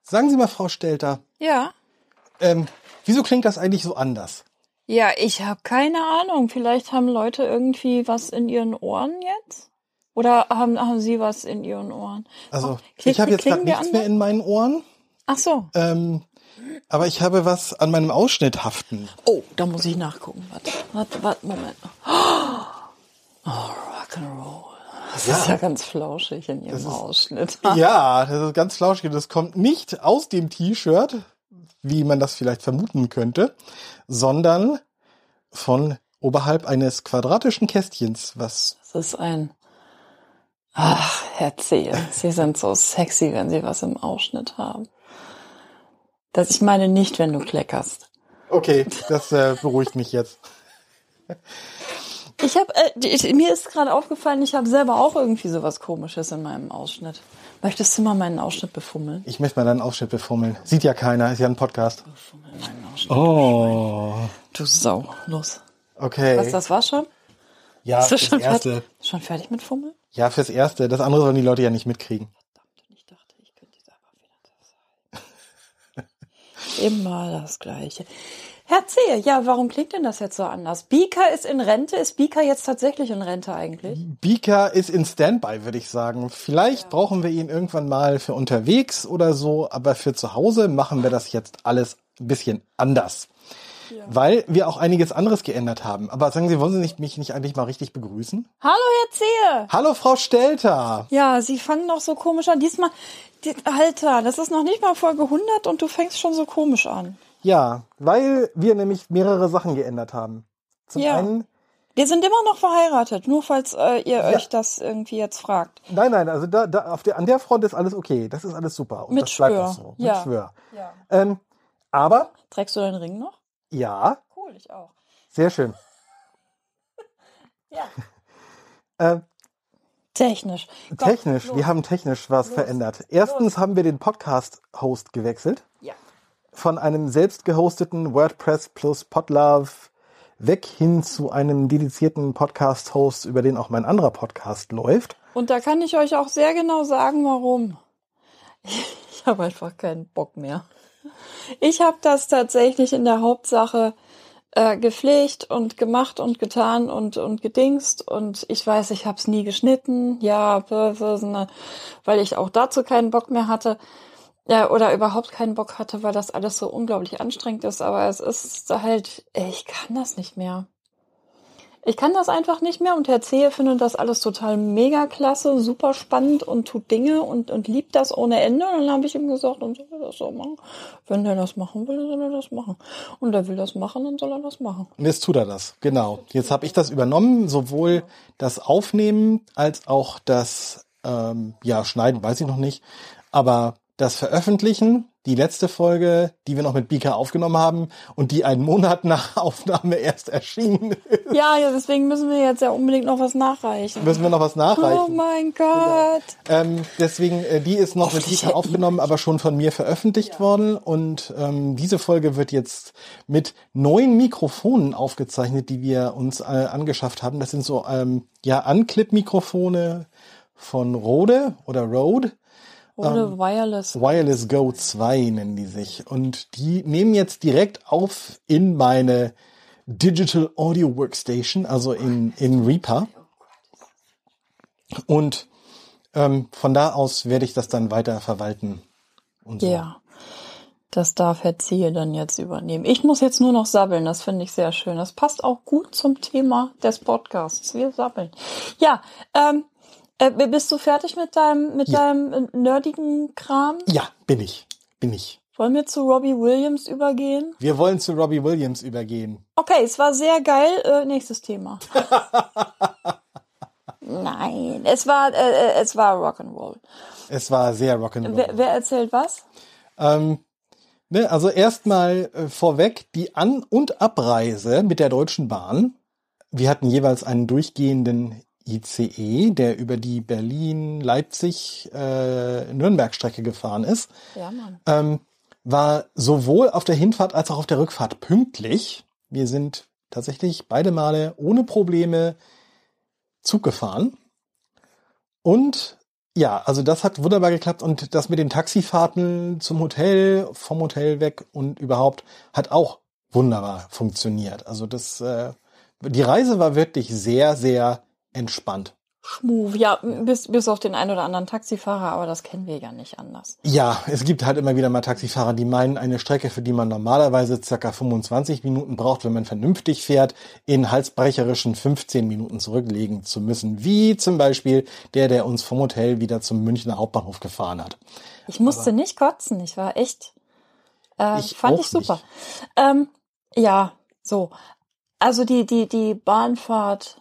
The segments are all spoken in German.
Sagen Sie mal, Frau Stelter, Ja. wieso klingt das eigentlich so anders? Ja, ich habe keine Ahnung. Vielleicht haben Leute irgendwie was in ihren Ohren jetzt? Oder haben Sie was in Ihren Ohren? Also, Kling- ich habe jetzt gerade klingen wir nichts mehr anders? in meinen Ohren, Ach so. aber ich habe was an meinem Ausschnitt haften. Oh, da muss ich nachgucken. Warte, Moment. Oh, Rock'n'Roll. Das ist ja ganz flauschig in Ihrem Ausschnitt. Ja, das ist ganz flauschig. Das kommt nicht aus dem T-Shirt, wie man das vielleicht vermuten könnte, sondern von oberhalb eines quadratischen Kästchens, was... Das ist Ach, Herr Zehe, Sie sind so sexy, wenn Sie was im Ausschnitt haben. Ich meine nicht, wenn du kleckerst. Okay, das beruhigt mich jetzt. Mir ist gerade aufgefallen, ich habe selber auch irgendwie sowas Komisches in meinem Ausschnitt. Möchtest du mal meinen Ausschnitt befummeln? Ich möchte mal deinen Ausschnitt befummeln. Sieht ja keiner, ist ja ein Podcast. Befummel meinen Ausschnitt. Oh, Du Sau, los. okay. Was, das war schon? Ja, Bist du fürs schon Erste. Schon fertig mit Fummeln? Ja, fürs Erste. Das andere sollen die Leute ja nicht mitkriegen. Verdammt, ich dachte, ich könnte es einfach wieder das. Immer das Gleiche. Herr Zehe, ja, warum klingt denn das jetzt so anders? Bika ist in Rente. Ist Bika jetzt tatsächlich in Rente eigentlich? Bika ist in Standby, würde ich sagen. Vielleicht brauchen wir ihn irgendwann mal für unterwegs oder so, aber für zu Hause machen wir das jetzt alles ein bisschen anders. Ja. Weil wir auch einiges anderes geändert haben. Aber sagen Sie, wollen Sie mich nicht eigentlich mal richtig begrüßen? Hallo, Herr Zehe! Hallo, Frau Stelter! Ja, Sie fangen doch so komisch an. Diesmal, Alter, das ist noch nicht mal Folge 100 und du fängst schon so komisch an. Ja, weil wir nämlich mehrere Sachen geändert haben. Zum einen... Wir sind immer noch verheiratet, nur falls ihr euch das irgendwie jetzt fragt. Nein, also an der Front ist alles okay. Das ist alles super. Und mit das bleibt Schwör. auch so. Ja. Mit Schwör. Ja. Aber... Trägst du deinen Ring noch? Ja. Cool, ich auch. Sehr schön. Ja. Technisch. Technisch. Wir haben technisch was verändert. Erstens haben wir den Podcast-Host gewechselt. Ja. Von einem selbst gehosteten WordPress plus Podlove weg hin zu einem dedizierten Podcast-Host, über den auch mein anderer Podcast läuft. Und da kann ich euch auch sehr genau sagen, warum. Ich habe einfach keinen Bock mehr. Ich habe das tatsächlich in der Hauptsache gepflegt und gemacht und getan und gedingst. Und ich weiß, ich habe es nie geschnitten. Ja, weil ich auch dazu keinen Bock mehr hatte. Ja, oder überhaupt keinen Bock hatte, weil das alles so unglaublich anstrengend ist. Aber es ist halt, ich kann das nicht mehr. Ich kann das einfach nicht mehr und Herr Zehe findet das alles total mega klasse, super spannend und tut Dinge und liebt das ohne Ende. Und dann habe ich ihm gesagt, dann soll er das so machen. Wenn der das machen will, soll er das machen. Und er will das machen, dann soll er das machen. Und jetzt tut er das, genau. Jetzt habe ich das übernommen, sowohl das Aufnehmen als auch das Schneiden, weiß ich noch nicht. Aber das Veröffentlichen, die letzte Folge, die wir noch mit Bika aufgenommen haben und die einen Monat nach Aufnahme erst erschienen ist. Ja, deswegen müssen wir jetzt ja unbedingt noch was nachreichen. Oh mein Gott. Deswegen, die ist noch mit Bika aufgenommen, aber schon von mir veröffentlicht worden. Und diese Folge wird jetzt mit 9 Mikrofonen aufgezeichnet, die wir uns angeschafft haben. Das sind so Unclip-Mikrofone von Rode oder Rode. Rode Wireless. Wireless Go 2 nennen die sich. Und die nehmen jetzt direkt auf in meine Digital Audio Workstation, also in Reaper. Und von da aus werde ich das dann weiter verwalten. Und so. Ja, das darf Herr Zehe dann jetzt übernehmen. Ich muss jetzt nur noch sabbeln, das finde ich sehr schön. Das passt auch gut zum Thema des Podcasts. Wir sabbeln. Ja, bist du fertig mit deinem nerdigen Kram? Ja, bin ich. Wollen wir zu Robbie Williams übergehen? Wir wollen zu Robbie Williams übergehen. Okay, es war sehr geil. Nächstes Thema. Nein, es war Rock'n'Roll. Es war sehr Rock'n'Roll. Wer erzählt was? Also erstmal vorweg die An- und Abreise mit der Deutschen Bahn. Wir hatten jeweils einen durchgehenden ICE, der über die Berlin-Leipzig-Nürnberg-Strecke gefahren ist. Ja, Mann. War sowohl auf der Hinfahrt als auch auf der Rückfahrt pünktlich. Wir sind tatsächlich beide Male ohne Probleme Zug gefahren. Und Ja, also das hat wunderbar geklappt und das mit den Taxifahrten zum Hotel, vom Hotel weg und überhaupt hat auch wunderbar funktioniert. Also die Reise war wirklich sehr, sehr entspannt. Schmuv, ja, bis auf den einen oder anderen Taxifahrer, aber das kennen wir ja nicht anders. Ja, es gibt halt immer wieder mal Taxifahrer, die meinen, eine Strecke, für die man normalerweise ca. 25 Minuten braucht, wenn man vernünftig fährt, in halsbrecherischen 15 Minuten zurücklegen zu müssen. Wie zum Beispiel der uns vom Hotel wieder zum Münchner Hauptbahnhof gefahren hat. Ich musste nicht kotzen, ich war echt, fand ich super. Ja, so. Also die Bahnfahrt,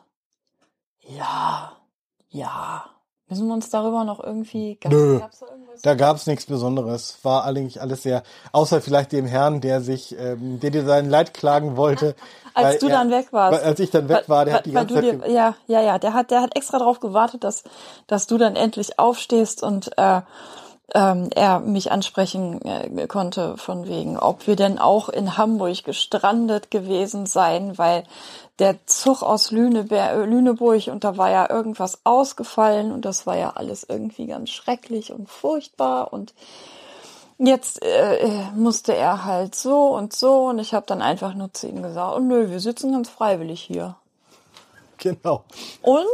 ja. Müssen wir uns darüber noch irgendwie... Nö, gab's da irgendwas? da gab's nichts Besonderes. War eigentlich alles sehr, außer vielleicht dem Herrn, der dir sein Leid klagen wollte. Als du dann weg warst. Als ich dann weg war, der hat die ganze Zeit... Der hat extra darauf gewartet, dass du dann endlich aufstehst und er mich ansprechen konnte von wegen, ob wir denn auch in Hamburg gestrandet gewesen seien, weil der Zug aus Lüneburg und da war ja irgendwas ausgefallen und das war ja alles irgendwie ganz schrecklich und furchtbar und jetzt musste er halt so und ich habe dann einfach nur zu ihm gesagt, oh nö, wir sitzen ganz freiwillig hier. Genau. Und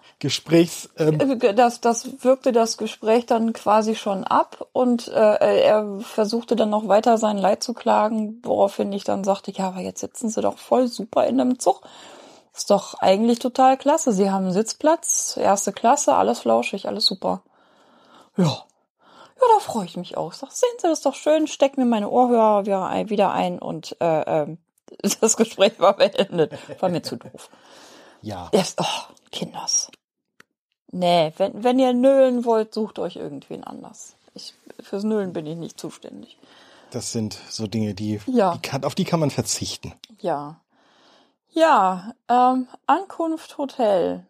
das wirkte das Gespräch dann quasi schon ab und er versuchte dann noch weiter sein Leid zu klagen, woraufhin ich dann sagte, ja, aber jetzt sitzen Sie doch voll super in einem Zug. Ist doch eigentlich total klasse. Sie haben einen Sitzplatz, erste Klasse, alles flauschig, alles super. Ja, da freue ich mich auch. Ich sag, sehen Sie, das ist doch schön, steck mir meine Ohrhörer wieder ein und das Gespräch war beendet. War mir zu doof. Ja. Kinders. Nee, wenn ihr nölen wollt, sucht euch irgendwen anders. Fürs Nölen bin ich nicht zuständig. Das sind so Dinge, auf die kann man verzichten. Ja. Ja, Ankunft Hotel.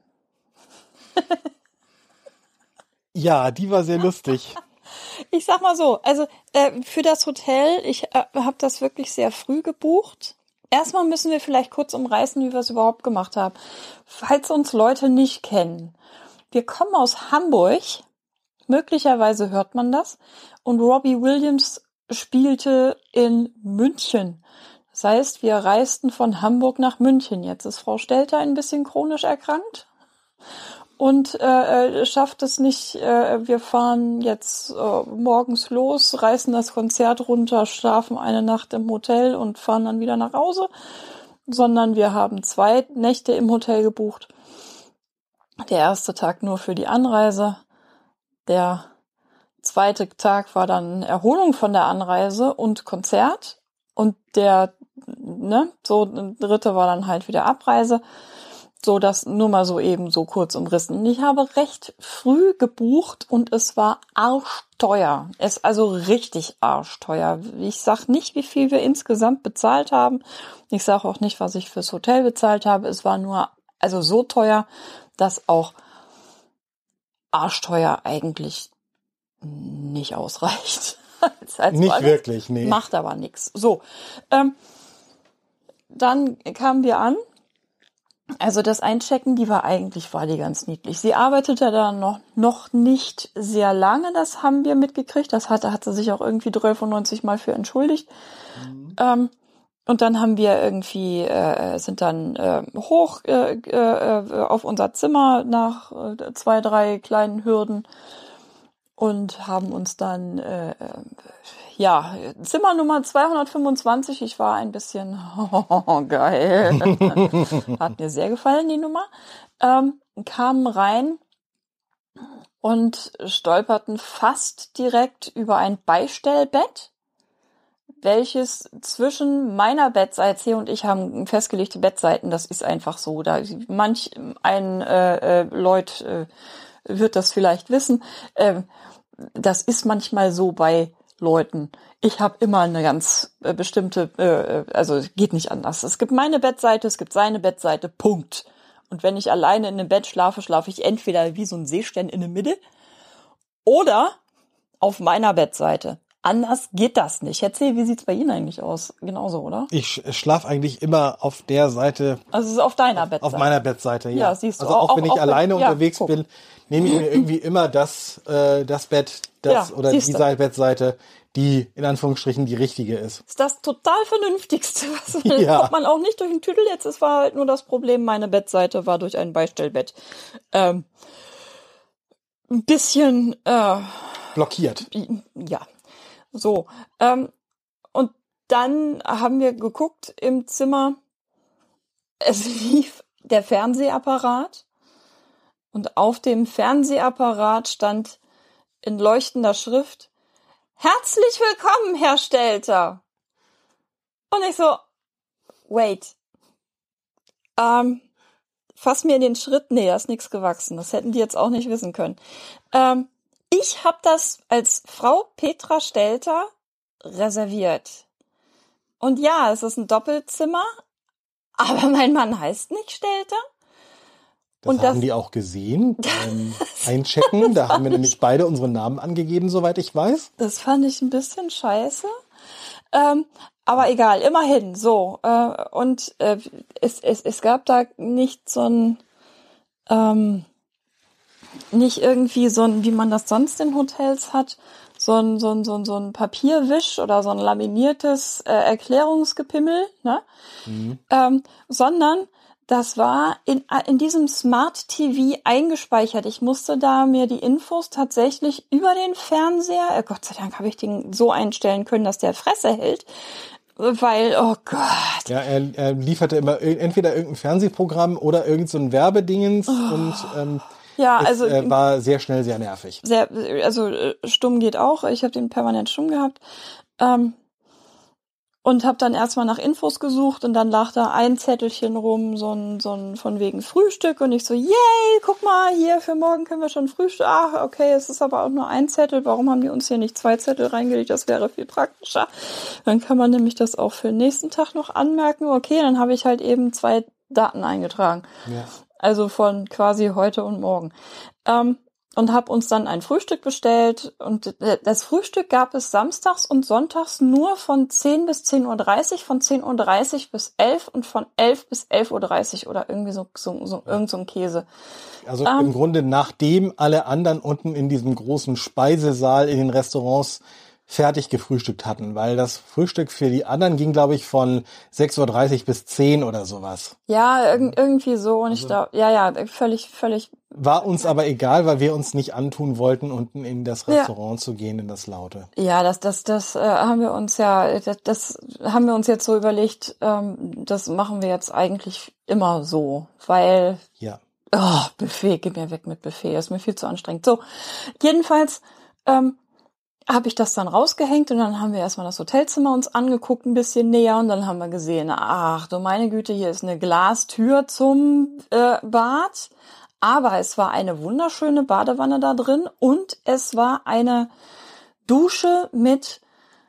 Ja, die war sehr lustig. Ich sag mal so, also für das Hotel, ich habe das wirklich sehr früh gebucht. Erstmal müssen wir vielleicht kurz umreißen, wie wir es überhaupt gemacht haben. Falls uns Leute nicht kennen. Wir kommen aus Hamburg, möglicherweise hört man das, und Robbie Williams spielte in München. Das heißt, wir reisten von Hamburg nach München. Jetzt ist Frau Stelter ein bisschen chronisch erkrankt und schafft es nicht. Wir fahren jetzt morgens los, reißen das Konzert runter, schlafen eine Nacht im Hotel und fahren dann wieder nach Hause, sondern wir haben 2 Nächte im Hotel gebucht. Der erste Tag nur für die Anreise. Der zweite Tag war dann Erholung von der Anreise und Konzert. Und der dritte war dann halt wieder Abreise. So, das nur mal so eben so kurz umrissen. Und ich habe recht früh gebucht und es war arschteuer. Es ist also richtig arschteuer. Ich sag nicht, wie viel wir insgesamt bezahlt haben. Ich sage auch nicht, was ich fürs Hotel bezahlt habe. Es war nur also so teuer, dass auch arschteuer eigentlich nicht ausreicht. als nicht alles. Wirklich, nee. Macht aber nichts. So, dann kamen wir an. Also das Einchecken, die ganz niedlich. Sie arbeitete da noch nicht sehr lange, das haben wir mitgekriegt. Das hat sie sich auch irgendwie 93 Mal für entschuldigt. Mhm. Und dann haben wir irgendwie, sind dann hoch auf unser Zimmer nach 2, 3 kleinen Hürden und haben uns dann, Zimmer Nummer 225, ich war ein bisschen, geil, hat mir sehr gefallen, die Nummer, kamen rein und stolperten fast direkt über ein Beistellbett, welches zwischen meiner Bettseite und ich haben festgelegte Bettseiten. Das ist einfach so. Da manch ein Leut wird das vielleicht wissen. Das ist manchmal so bei Leuten. Ich habe immer eine ganz bestimmte, also geht nicht anders. Es gibt meine Bettseite, es gibt seine Bettseite, Punkt. Und wenn ich alleine in einem Bett schlafe, schlafe ich entweder wie so ein Seestern in der Mitte oder auf meiner Bettseite. Anders geht das nicht. Erzähl, wie sieht's bei Ihnen eigentlich aus? Genauso, oder? Ich schlafe eigentlich immer auf der Seite. Also es ist auf deiner Bettseite. Auf meiner Bettseite, ja. Ja, siehst du. Also auch wenn ich alleine unterwegs guck. bin, nehme ich mir irgendwie immer das Bett, oder die Bettseite, die in Anführungsstrichen die richtige ist. Ist das total Vernünftigste. Das Ja. kommt man auch nicht durch den Tüdel. Jetzt es war halt nur das Problem, meine Bettseite war durch ein Beistellbett ein bisschen Blockiert. ja. So. Und dann haben wir geguckt im Zimmer. Es lief der Fernsehapparat. Und auf dem Fernsehapparat stand in leuchtender Schrift: Herzlich willkommen, Herr Stelter. Und ich so, wait. Fass mir in den Schritt. Nee, da ist nichts gewachsen. Das hätten die jetzt auch nicht wissen können. Ich habe das als Frau Petra Stelter reserviert. Und ja, es ist ein Doppelzimmer, aber mein Mann heißt nicht Stelter. Das haben die auch gesehen beim Einchecken. Da haben wir nämlich beide unsere Namen angegeben, soweit ich weiß. Das fand ich ein bisschen scheiße. Aber egal, immerhin. So. Und es gab da nicht so ein, nicht irgendwie so ein, wie man das sonst in Hotels hat, so ein Papierwisch oder so ein laminiertes Erklärungsgepimmel, ne? Sondern das war in diesem Smart TV eingespeichert. Ich musste da mir die Infos tatsächlich über den Fernseher, Gott sei Dank habe ich den so einstellen können, dass der Fresse hält, weil, oh Gott. Ja, er lieferte immer entweder irgendein Fernsehprogramm oder irgend so ein Werbedingens und ja, also war sehr schnell sehr nervig. Stumm geht auch. Ich habe den permanent stumm gehabt. Und habe dann erstmal nach Infos gesucht und dann lag da ein Zettelchen rum, so ein von wegen Frühstück und ich so, yay, guck mal, hier für morgen können wir schon Frühstück. Ach, okay, es ist aber auch nur ein Zettel. Warum haben die uns hier nicht 2 Zettel reingelegt? Das wäre viel praktischer. Dann kann man nämlich das auch für den nächsten Tag noch anmerken. Okay, dann habe ich halt eben 2 Daten eingetragen. Ja. Also von quasi heute und morgen. Und habe uns dann ein Frühstück bestellt. Und das Frühstück gab es samstags und sonntags nur von 10 bis 10.30 Uhr, von 10.30 Uhr bis 11 und von 11 bis 11.30 Uhr oder irgendwie so irgend so ein Käse. Also im Grunde, nachdem alle anderen unten in diesem großen Speisesaal in den Restaurants fertig gefrühstückt hatten, weil das Frühstück für die anderen ging, glaube ich, von 6.30 Uhr bis 10 oder sowas. Ja, irgendwie so. Und ich glaube, ja, völlig. War uns aber egal, weil wir uns nicht antun wollten, unten in das Restaurant zu gehen, in das Laute. Ja, das haben wir uns das haben wir uns jetzt so überlegt, das machen wir jetzt eigentlich immer so, weil, Buffet, gib mir weg mit Buffet, das ist mir viel zu anstrengend. So, jedenfalls, habe ich das dann rausgehängt und dann haben wir erstmal das Hotelzimmer uns angeguckt, ein bisschen näher und dann haben wir gesehen, ach du meine Güte, hier ist eine Glastür zum Bad, aber es war eine wunderschöne Badewanne da drin und es war eine Dusche mit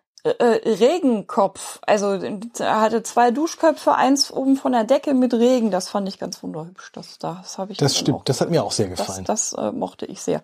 Regenkopf, also er hatte 2 Duschköpfe, eins oben von der Decke mit Regen, das fand ich ganz wunderhübsch, das habe ich. Das stimmt, das hat mir auch sehr gefallen. Das mochte ich sehr.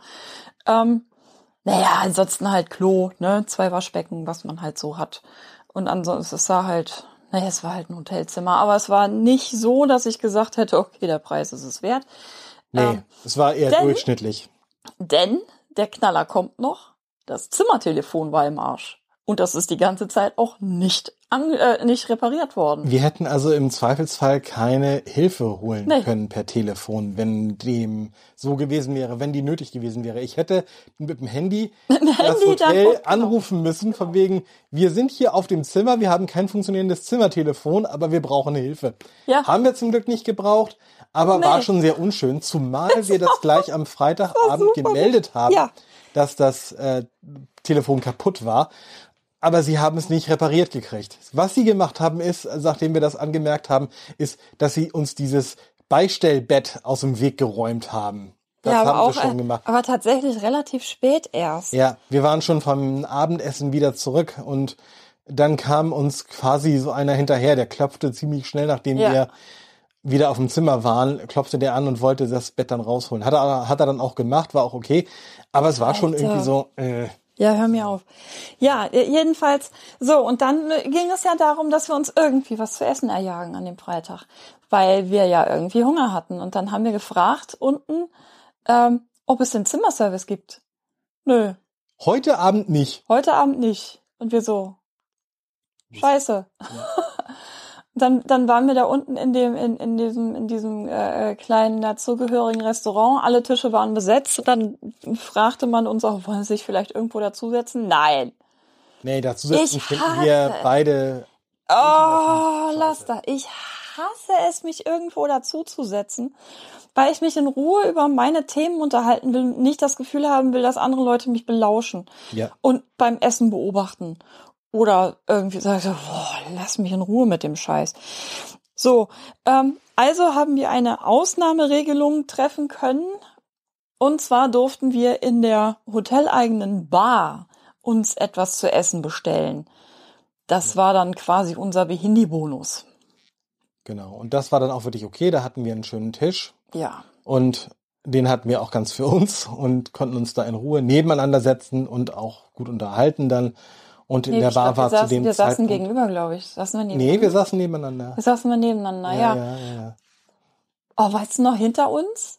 Naja, ansonsten halt Klo, ne, 2 Waschbecken, was man halt so hat. Und ansonsten, es war halt ein Hotelzimmer. Aber es war nicht so, dass ich gesagt hätte, okay, der Preis ist es wert. Nee, es war eher durchschnittlich. Denn der Knaller kommt noch, das Zimmertelefon war im Arsch. Und das ist die ganze Zeit auch nicht repariert worden. Wir hätten also im Zweifelsfall keine Hilfe holen können per Telefon, wenn dem so gewesen wäre, wenn die nötig gewesen wäre. Ich hätte mit dem Handy das Hotel anrufen müssen, von wegen, wir sind hier auf dem Zimmer, wir haben kein funktionierendes Zimmertelefon, aber wir brauchen eine Hilfe. Ja. Haben wir zum Glück nicht gebraucht, aber war schon sehr unschön, zumal wir das gleich am Freitagabend gemeldet haben, dass das Telefon kaputt war. Aber sie haben es nicht repariert gekriegt. Was sie gemacht haben ist, nachdem wir das angemerkt haben, ist, dass sie uns dieses Beistellbett aus dem Weg geräumt haben. Das haben sie schon gemacht. Aber tatsächlich relativ spät erst. Ja, wir waren schon vom Abendessen wieder zurück und dann kam uns quasi so einer hinterher, der klopfte ziemlich schnell, nachdem wir wieder auf dem Zimmer waren, klopfte der an und wollte das Bett dann rausholen. Hat er dann auch gemacht, war auch okay. Aber es war schon irgendwie so, Ja, hör mir auf. Ja, jedenfalls, so, und dann ging es ja darum, dass wir uns irgendwie was zu essen erjagen an dem Freitag, weil wir ja irgendwie Hunger hatten. Und dann haben wir gefragt unten, ob es den Zimmerservice gibt. Nö, Heute Abend nicht. heute Abend nicht. Und wir so, scheiße. Dann waren wir da unten in diesem kleinen dazugehörigen Restaurant. Alle Tische waren besetzt. Dann fragte man uns auch, wollen Sie sich vielleicht irgendwo dazusetzen? Nein. Nee, dazu sitzen Ich finden wir hasse- beide. Oh, lass das. Ich hasse es, mich irgendwo dazuzusetzen, weil ich mich in Ruhe über meine Themen unterhalten will, nicht das Gefühl haben will, dass andere Leute mich belauschen Ja. und beim Essen beobachten. Oder irgendwie sage ich so, boah, lass mich in Ruhe mit dem Scheiß. So, also haben wir eine Ausnahmeregelung treffen können. Und zwar durften wir in der hoteleigenen Bar uns etwas zu essen bestellen. Das war dann quasi unser Behindi-Bonus. Genau. Und das war dann auch wirklich okay. Da hatten wir einen schönen Tisch. Ja. Und den hatten wir auch ganz für uns und konnten uns da in Ruhe nebeneinander setzen und auch gut unterhalten dann. Und in der Bar war zu dem wir saßen Zeitpunkt... gegenüber, glaube ich. Saßen wir nebeneinander? Nee, wir saßen nebeneinander. Wir saßen nebeneinander, ja. Ja. Oh, weißt du noch, hinter uns?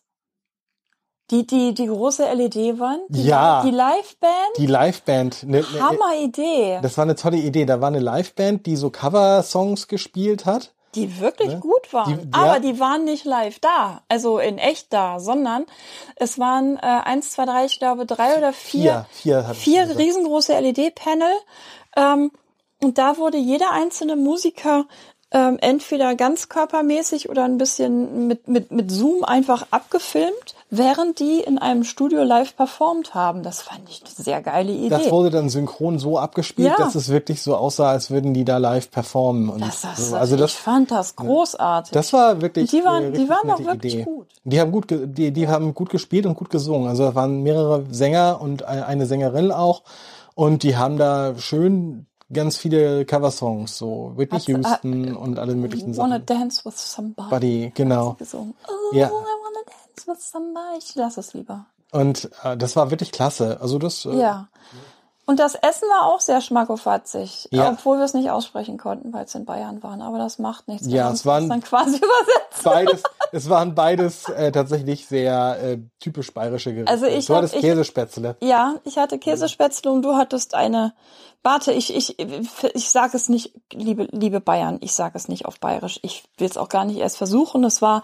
Die große LED-Wand? Ja. Die Liveband? Die Liveband. Hammer-Idee. Das war eine tolle Idee. Da war eine Liveband, die so Cover-Songs gespielt hat. Die wirklich gut waren. Aber die waren nicht live da, also in echt da, sondern es waren 1, 2, 3, ich glaube 3 oder 4 vier riesengroße LED-Panel. Und da wurde jeder einzelne Musiker entweder ganzkörpermäßig oder ein bisschen mit Zoom einfach abgefilmt, während die in einem Studio live performt haben. Das fand ich eine sehr geile Idee. Das wurde dann synchron so abgespielt, Ja. dass es wirklich so aussah, als würden die da live performen. Und ich fand das großartig. Das war wirklich die waren richtig auch nette wirklich Idee. gut. Die haben gut gespielt und gut gesungen. Also da waren mehrere Sänger und eine Sängerin auch. Und die haben da schön ganz viele Coversongs, so Whitney Houston und alle möglichen Wanna Sachen. dance with somebody. Buddy, genau. Gesungen. Oh, Ja. I wanna dance with somebody. Ich lass es lieber. Und das war wirklich klasse. Also das. Ja. Und das Essen war auch sehr schmackofatzig, Ja. obwohl wir es nicht aussprechen konnten, weil es in Bayern waren. Aber das macht nichts. Ja, es waren dann quasi übersetzt. Es waren beides tatsächlich sehr typisch bayerische Gerichte. Also du hattest Käsespätzle. Ja, ich hatte Käsespätzle und du hattest eine. Warte, ich sage es nicht, liebe Bayern, ich sage es nicht auf Bayerisch. Ich will es auch gar nicht erst versuchen. Es war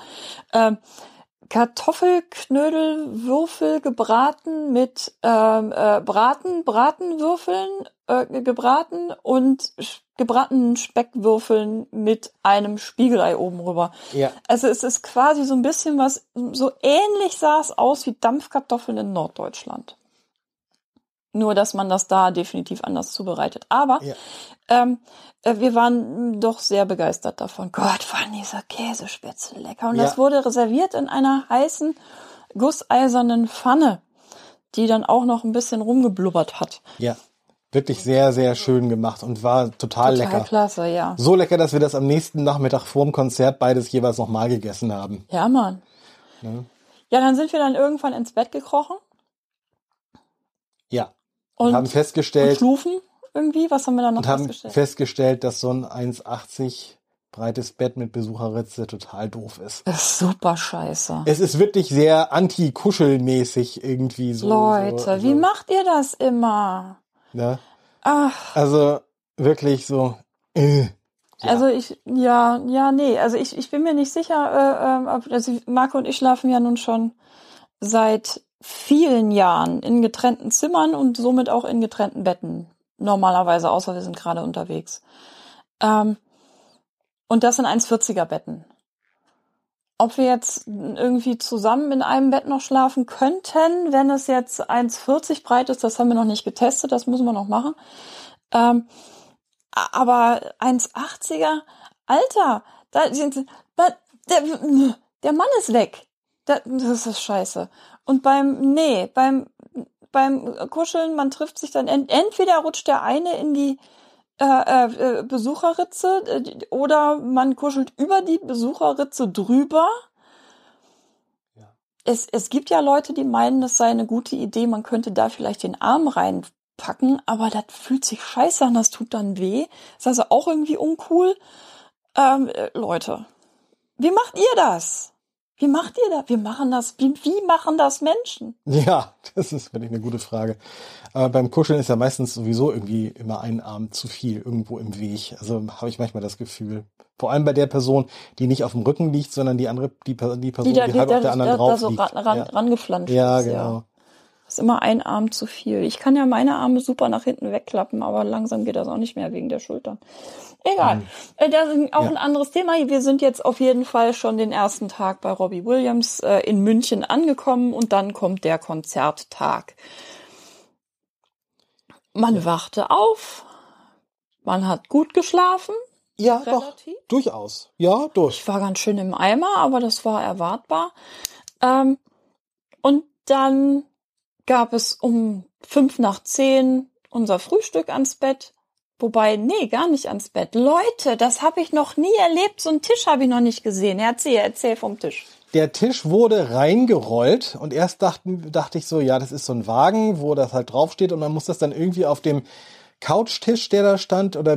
Kartoffelknödelwürfel gebraten mit Bratenwürfeln gebraten und gebratenen Speckwürfeln mit einem Spiegelei oben rüber. Ja. Also es ist quasi so ein bisschen was, so ähnlich sah es aus wie Dampfkartoffeln in Norddeutschland. Nur, dass man das da definitiv anders zubereitet. Aber wir waren doch sehr begeistert davon. Gott, waren diese Käsespätzle lecker. Und das wurde reserviert in einer heißen, gusseisernen Pfanne, die dann auch noch ein bisschen rumgeblubbert hat. Ja, wirklich sehr, sehr schön gemacht und war total lecker. Total klasse, ja. So lecker, dass wir das am nächsten Nachmittag vorm Konzert beides jeweils nochmal gegessen haben. Ja, Mann. Ja, dann sind wir dann irgendwann ins Bett gekrochen. Ja. Und haben festgestellt, und schlufen irgendwie. Was haben wir dann noch festgestellt, dass so ein 1,80 breites Bett mit Besucherritze total doof ist. Das ist super scheiße. Es ist wirklich sehr anti-kuschelmäßig irgendwie so. Leute, wie macht ihr das immer? Ne? Ach. Also wirklich so. Ja. Also nee. Also ich bin mir nicht sicher. Also Marco und ich schlafen ja nun schon seit vielen Jahren in getrennten Zimmern und somit auch in getrennten Betten. Normalerweise, außer wir sind gerade unterwegs. Und das in 1,40er Betten. Ob wir jetzt irgendwie zusammen in einem Bett noch schlafen könnten, wenn es jetzt 1,40 breit ist, das haben wir noch nicht getestet, das müssen wir noch machen. Aber 1,80er, Alter, der Mann ist weg. Das ist scheiße. Und beim Kuscheln, man trifft sich dann, entweder rutscht der eine in die Besucherritze oder man kuschelt über die Besucherritze drüber. Ja. Es gibt ja Leute, die meinen, das sei eine gute Idee, man könnte da vielleicht den Arm rein packen, aber das fühlt sich scheiße an, das tut dann weh. Ist also auch irgendwie uncool. Leute, wie macht ihr das? Wie macht ihr das? Wie machen das Menschen? Ja, das ist wirklich eine gute Frage. Aber beim Kuscheln ist ja meistens sowieso irgendwie immer ein Arm zu viel irgendwo im Weg. Also habe ich manchmal das Gefühl. Vor allem bei der Person, die nicht auf dem Rücken liegt, sondern die Person, die halb auf der anderen drauf so liegt. Rangeflanscht Ja, ist. genau. Ja. Ist immer ein Arm zu viel. Ich kann ja meine Arme super nach hinten wegklappen, aber langsam geht das auch nicht mehr wegen der Schultern. Egal. Das ist auch ein anderes Thema. Wir sind jetzt auf jeden Fall schon den ersten Tag bei Robbie Williams in München angekommen und dann kommt der Konzerttag. Man wachte auf, man hat gut geschlafen. Ja, Relativ? doch, durchaus. Ja, durch. Ich war ganz schön im Eimer, aber das war erwartbar. Und dann gab es um 5:10 unser Frühstück ans Bett. Wobei, nee, gar nicht ans Bett. Leute, das habe ich noch nie erlebt. So einen Tisch habe ich noch nicht gesehen. Erzähl vom Tisch. Der Tisch wurde reingerollt und erst dachte ich so, ja, das ist so ein Wagen, wo das halt draufsteht und man muss das dann irgendwie auf dem Couchtisch, der da stand, oder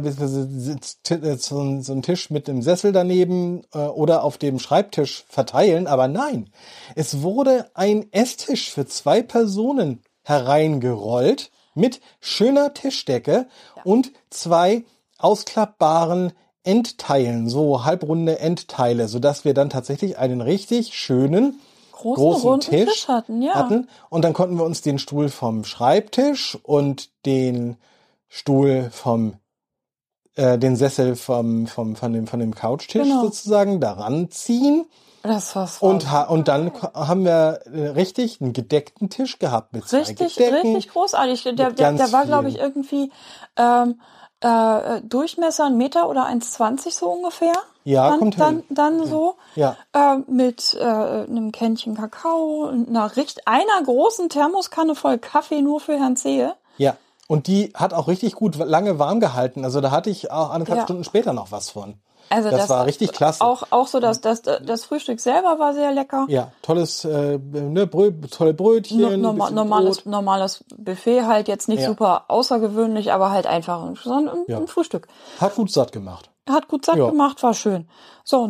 so ein Tisch mit dem Sessel daneben oder auf dem Schreibtisch verteilen. Aber nein, es wurde ein Esstisch für 2 Personen hereingerollt mit schöner Tischdecke und 2 ausklappbaren Endteilen, so halbrunde Endteile, sodass wir dann tatsächlich einen richtig schönen großen Tisch hatten. Und dann konnten wir uns den Stuhl vom Schreibtisch und den Stuhl den Sessel von dem Couchtisch sozusagen daran ziehen. Das war's. Und dann haben wir richtig einen gedeckten Tisch gehabt mit 2 Gedecken. Richtig großartig. Der war, glaube ich, irgendwie Durchmesser 1 Meter oder 1,20 so ungefähr. Ja, kommt hin. Dann so. Ja. Mit einem Kännchen Kakao und einer großen Thermoskanne voll Kaffee nur für Herrn Zehe. Ja. Und die hat auch richtig gut lange warm gehalten. Also da hatte ich auch 1,5 Stunden später noch was von. Also das war richtig klasse. Auch so, dass das Frühstück selber war sehr lecker. Ja, tolle Brötchen. Normales Buffet halt, jetzt nicht super außergewöhnlich, aber halt einfach ein Frühstück. Hat gut satt gemacht. Gemacht, war schön. So,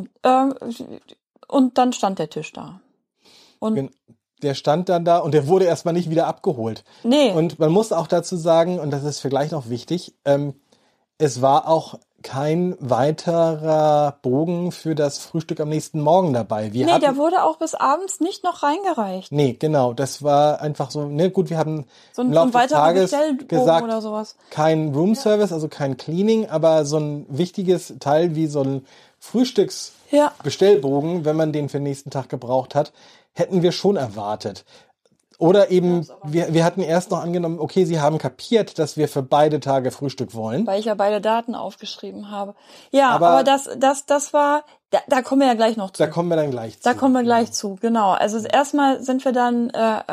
und dann stand der Tisch da. Und der stand dann da und der wurde erstmal nicht wieder abgeholt. Nee. Und man muss auch dazu sagen, und das ist für gleich noch wichtig, es war auch kein weiterer Bogen für das Frühstück am nächsten Morgen dabei. Der wurde auch bis abends nicht noch reingereicht. Nee, genau. Das war einfach so, gut, wir haben im Laufe des Tages gesagt, oder sowas. Kein Roomservice, also kein Cleaning, aber so ein wichtiges Teil wie so ein Frühstücksbestellbogen, wenn man den für den nächsten Tag gebraucht hat, hätten wir schon erwartet. Oder eben, wir hatten erst noch angenommen, okay, sie haben kapiert, dass wir für beide Tage Frühstück wollen. Weil ich ja beide Daten aufgeschrieben habe. Ja, aber das war, da kommen wir ja gleich noch zu. Da kommen wir dann gleich zu. Da kommen wir gleich zu, genau. Also erstmal sind wir dann,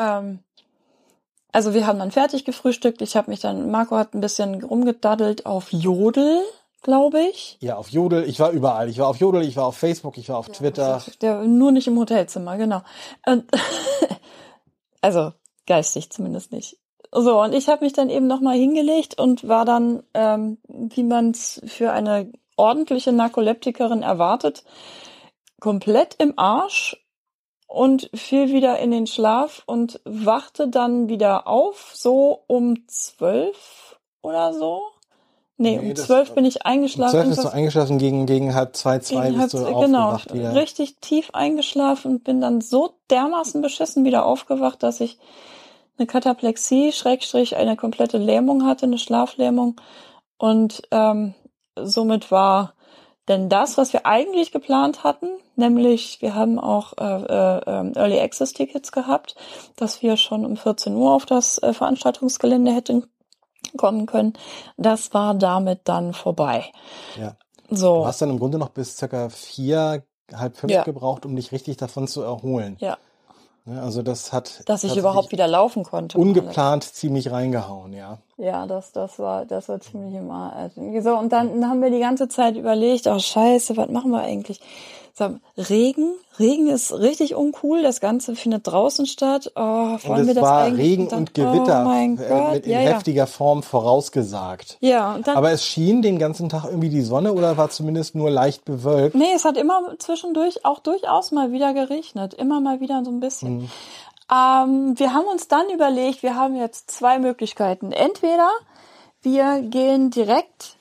also wir haben dann fertig gefrühstückt. Marco hat ein bisschen rumgedaddelt auf Jodel, glaube ich. Ja, auf Jodel. Ich war überall. Ich war auf Jodel, ich war auf Facebook, ich war auf Twitter. Nur nicht im Hotelzimmer, genau. Und also geistig zumindest nicht. So, und ich habe mich dann eben nochmal hingelegt und war dann, wie man es für eine ordentliche Narkoleptikerin erwartet, komplett im Arsch und fiel wieder in den Schlaf und wachte dann wieder auf, so um 12 oder so. Nee, um 12 bin ich eingeschlafen. Um 12 bist du eingeschlafen, gegen 1:30 bist du aufgewacht wieder. Richtig tief eingeschlafen und bin dann so dermaßen beschissen wieder aufgewacht, dass ich eine Kataplexie, / eine komplette Lähmung hatte, eine Schlaflähmung. Und somit war denn das, was wir eigentlich geplant hatten, nämlich wir haben auch Early Access Tickets gehabt, dass wir schon um 14 Uhr auf das Veranstaltungsgelände hätten kommen können. Das war damit dann vorbei. Ja. So. Du hast dann im Grunde noch bis circa 4, halb 5 gebraucht, um dich richtig davon zu erholen. Ja. Also das hat... Dass ich überhaupt wieder laufen konnte. Ungeplant ziemlich reingehauen, ja. Ja, das war ziemlich im Arsch. So, und dann haben wir die ganze Zeit überlegt, oh Scheiße, was machen wir eigentlich? So, Regen ist richtig uncool, das Ganze findet draußen statt. Oh, Und wollen wir es das war eigentlich? Regen dann, und Gewitter oh mein Gott, in heftiger Form vorausgesagt. Ja, und dann, Aber es schien den ganzen Tag irgendwie die Sonne oder war zumindest nur leicht bewölkt. nee, es hat immer zwischendurch auch durchaus mal wieder geregnet. Immer mal wieder so ein bisschen. Wir haben uns dann überlegt, wir haben jetzt zwei Möglichkeiten. Entweder wir gehen direkt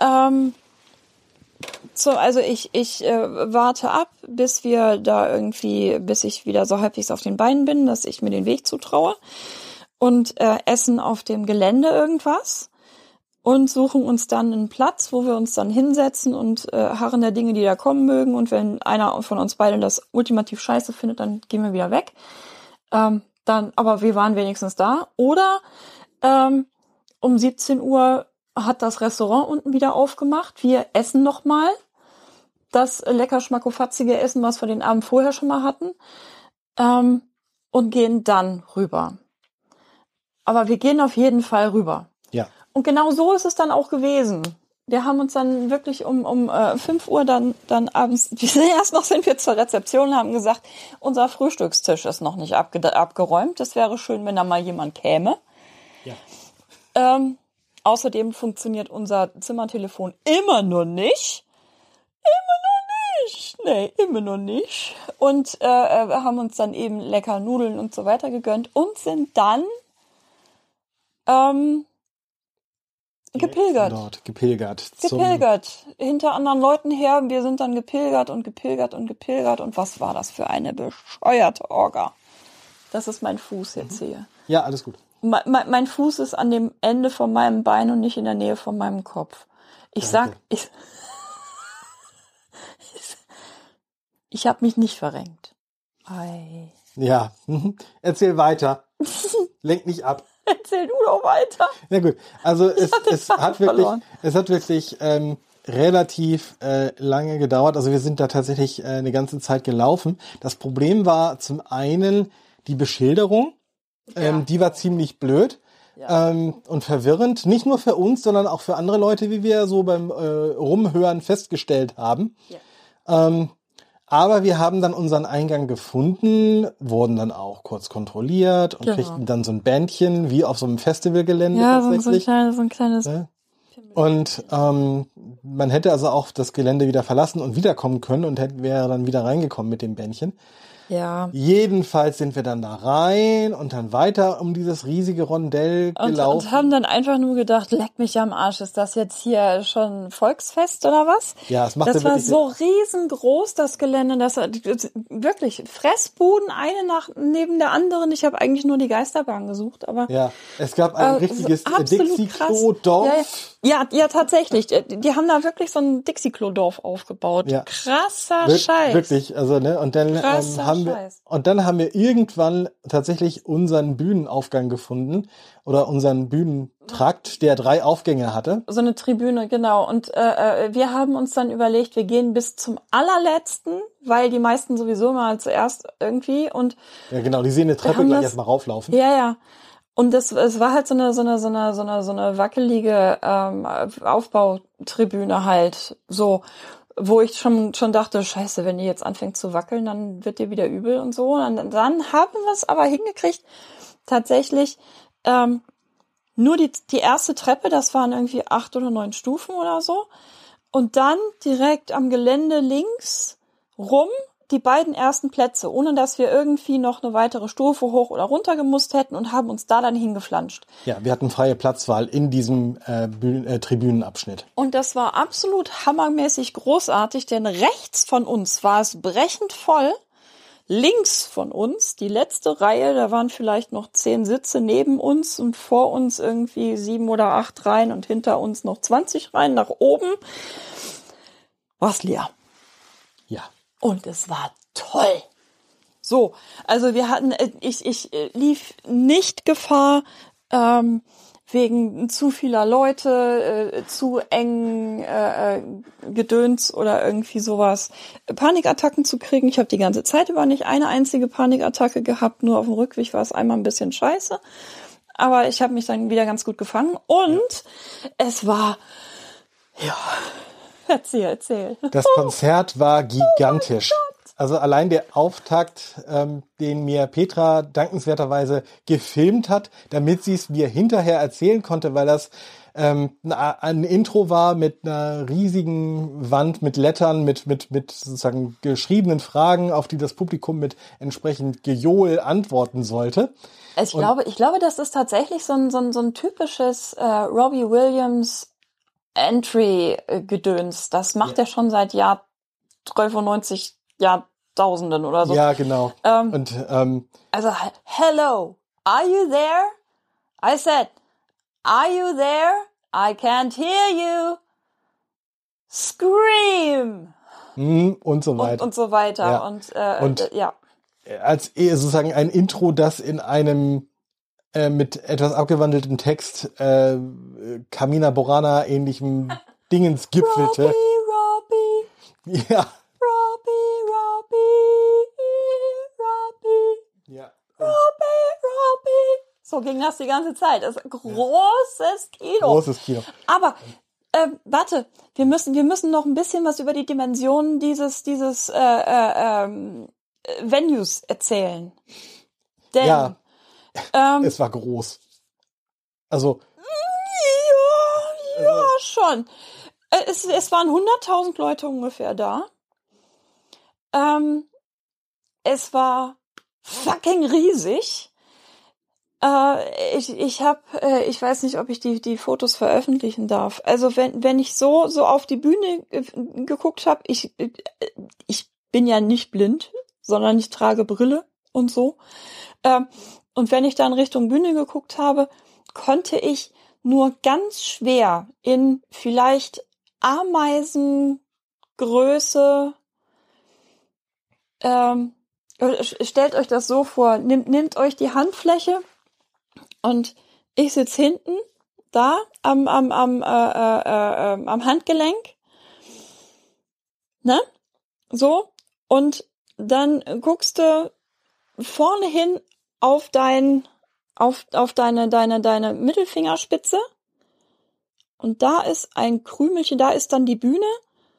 also ich warte ab, bis ich wieder so halbwegs auf den Beinen bin, dass ich mir den Weg zutraue und essen auf dem Gelände irgendwas und suchen uns dann einen Platz, wo wir uns dann hinsetzen und harren der Dinge, die da kommen mögen. Und wenn einer von uns beiden das ultimativ scheiße findet, dann gehen wir wieder weg. Aber wir waren wenigstens da. Oder um 17 Uhr hat das Restaurant unten wieder aufgemacht. Wir essen nochmal das lecker schmackofatzige Essen, was wir den Abend vorher schon mal hatten, und gehen dann rüber. Aber wir gehen auf jeden Fall rüber. Ja. Und genau so ist es dann auch gewesen. Wir haben uns dann wirklich um 5 Uhr dann abends, sind wir zur Rezeption und haben gesagt, unser Frühstückstisch ist noch nicht abgeräumt. Das wäre schön, wenn da mal jemand käme. Ja. Außerdem funktioniert unser Zimmertelefon immer noch nicht. Nee, immer noch nicht. Und wir haben uns dann eben lecker Nudeln und so weiter gegönnt und sind dann gepilgert. Dort gepilgert. Hinter anderen Leuten her. Wir sind dann gepilgert. Und was war das für eine bescheuerte Orga? Das ist mein Fuß jetzt hier. Ja, alles gut. Mein Fuß ist an dem Ende von meinem Bein und nicht in der Nähe von meinem Kopf. Ich habe mich nicht verrenkt. Ei. Ja, erzähl weiter. Lenk nicht ab. Erzähl du doch weiter. Na gut, also es hat wirklich relativ lange gedauert. Also wir sind da tatsächlich eine ganze Zeit gelaufen. Das Problem war zum einen die Beschilderung. Die war ziemlich blöd und verwirrend. Nicht nur für uns, sondern auch für andere Leute, wie wir so beim Rumhören festgestellt haben. Ja. Aber wir haben dann unseren Eingang gefunden, wurden dann auch kurz kontrolliert und kriegten dann so ein Bändchen, wie auf so einem Festivalgelände tatsächlich. So ein kleines. Ja. Und man hätte also auch das Gelände wieder verlassen und wiederkommen können und wäre dann wieder reingekommen mit dem Bändchen. Ja. Jedenfalls sind wir dann da rein und dann weiter um dieses riesige Rondell gelaufen. Und haben dann einfach nur gedacht, leck mich am Arsch, ist das jetzt hier schon Volksfest oder was? Ja, es machte das war wirklich so riesengroß, das Gelände, das wirklich Fressbuden, eine neben der anderen. Ich habe eigentlich nur die Geisterbahn gesucht, aber ja, es gab ein richtiges Dixie-Klo-Dorf. Ja, tatsächlich. Die haben da wirklich so ein Dixie-Klo-Dorf aufgebaut. Ja. Krasser Scheiß. Wirklich, also ne, und dann haben wir irgendwann tatsächlich unseren Bühnenaufgang gefunden oder unseren Bühnentrakt, der 3 Aufgänge hatte. So eine Tribüne, genau. Und wir haben uns dann überlegt, wir gehen bis zum allerletzten, weil die meisten sowieso mal zuerst irgendwie und ja, genau, die sehen eine Treppe gleich erstmal rauflaufen. Ja. Und es war halt so eine wackelige Aufbautribüne halt, so, wo ich schon dachte, scheiße, wenn die jetzt anfängt zu wackeln, dann wird dir wieder übel und so. Und dann haben wir es aber hingekriegt, tatsächlich nur die erste Treppe, das waren irgendwie 8 oder 9 Stufen oder so. Und dann direkt am Gelände links rum die beiden ersten Plätze, ohne dass wir irgendwie noch eine weitere Stufe hoch oder runter gemusst hätten und haben uns da dann hingeflanscht. Ja, wir hatten freie Platzwahl in diesem Tribünenabschnitt. Und das war absolut hammermäßig großartig, denn rechts von uns war es brechend voll. Links von uns, die letzte Reihe, da waren vielleicht noch 10 Sitze neben uns und vor uns irgendwie 7 oder 8 Reihen und hinter uns noch 20 Reihen nach oben. War's leer. Ja. Und es war toll. So, also wir hatten, ich lief nicht Gefahr, wegen zu vieler Leute, zu engen Gedöns oder irgendwie sowas, Panikattacken zu kriegen. Ich habe die ganze Zeit über nicht eine einzige Panikattacke gehabt, nur auf dem Rückweg war es einmal ein bisschen scheiße. aber ich habe mich dann wieder ganz gut gefangen. Und es war, ja, erzähl. Das Konzert war gigantisch. Also allein der Auftakt, den mir Petra dankenswerterweise gefilmt hat, damit sie es mir hinterher erzählen konnte, weil das ein Intro war mit einer riesigen Wand mit Lettern, mit sozusagen geschriebenen Fragen, auf die das Publikum mit entsprechend Gejohl antworten sollte. Ich glaube, das ist tatsächlich so ein typisches Robbie Williams Entry-Gedöns. Das macht er schon seit Jahr 93 Jahrtausenden oder so. Ja, genau. Also, hello, are you there? I said, are you there? I can't hear you. Scream! Und so weiter. Und so weiter. Ja. Und als sozusagen ein Intro, das in einem mit etwas abgewandeltem Text Carmina Burana ähnlichem Dingens gipfelte. Robbie. Ja. Robbie. Ja. Robbie. So ging das die ganze Zeit. Das ist großes Kino. Großes Kino. Aber warte, wir müssen noch ein bisschen was über die Dimensionen dieses Venues erzählen. Denn Ja. Es war groß. Also. Ja, schon. Es waren 100.000 Leute ungefähr da. Es war fucking riesig. Ich weiß nicht, ob ich die Fotos veröffentlichen darf. Also wenn ich so auf die Bühne geguckt habe, ich bin ja nicht blind, sondern ich trage Brille und so. Und wenn ich dann Richtung Bühne geguckt habe, konnte ich nur ganz schwer in vielleicht Ameisengröße, stellt euch das so vor, nehmt euch die Handfläche und ich sitze hinten da am Handgelenk, ne? So, und dann guckst du vorne hin auf deine Mittelfingerspitze und da ist ein Krümelchen, da ist dann die Bühne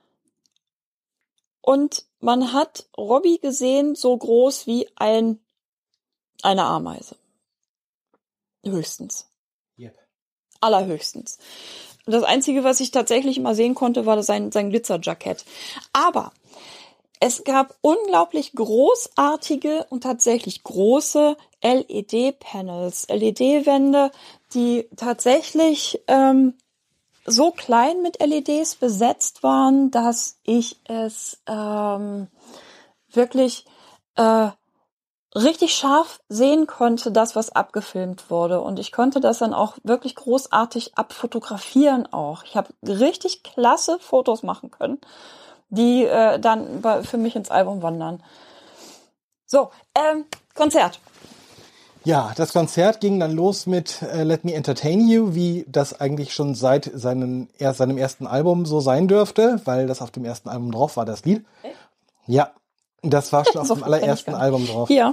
und man hat Robbie gesehen, so groß wie eine Ameise. Höchstens. Yep. Allerhöchstens. Das Einzige, was ich tatsächlich immer sehen konnte, war sein Glitzerjackett. Aber es gab unglaublich großartige und tatsächlich große LED-Panels, LED-Wände, die tatsächlich so klein mit LEDs besetzt waren, dass ich es wirklich richtig scharf sehen konnte, das, was abgefilmt wurde. Und ich konnte das dann auch wirklich großartig abfotografieren auch. Ich habe richtig klasse Fotos machen können, die dann für mich ins Album wandern. So, Konzert. Ja, das Konzert ging dann los mit Let Me Entertain You, wie das eigentlich schon seit seinem ersten Album so sein dürfte, weil das auf dem ersten Album drauf war, das Lied. Echt? Ja, das war schon auf dem allerersten Album drauf. Ja.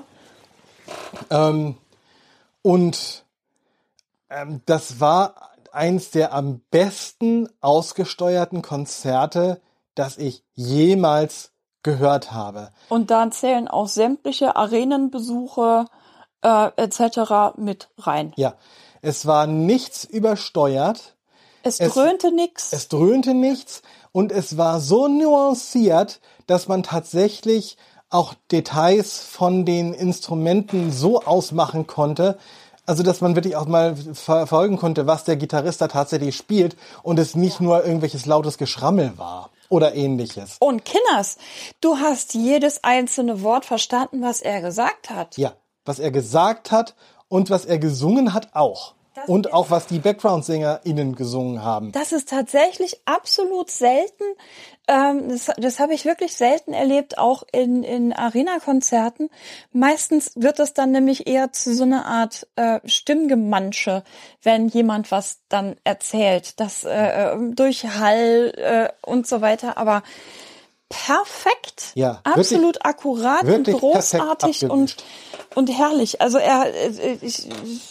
Das war eins der am besten ausgesteuerten Konzerte, das ich jemals gehört habe. Und da zählen auch sämtliche Arenenbesuche etc. mit rein. Ja, es war nichts übersteuert. Es dröhnte nichts. Es dröhnte nichts und es war so nuanciert, dass man tatsächlich auch Details von den Instrumenten so ausmachen konnte, also dass man wirklich auch mal verfolgen konnte, was der Gitarrist da tatsächlich spielt und es nicht nur irgendwelches lautes Geschrammel war oder ähnliches. Und Kinders, du hast jedes einzelne Wort verstanden, was er gesagt hat. Ja, was er gesagt hat und was er gesungen hat auch. Und auch was die Background-SängerInnen gesungen haben. Das ist tatsächlich absolut selten. Das habe ich wirklich selten erlebt, auch in Arena-Konzerten. Meistens wird das dann nämlich eher zu so einer Art Stimmgemansche, wenn jemand was dann erzählt. Das durch Hall und so weiter. Aber perfekt, ja, absolut wirklich, akkurat wirklich und großartig und herrlich. Also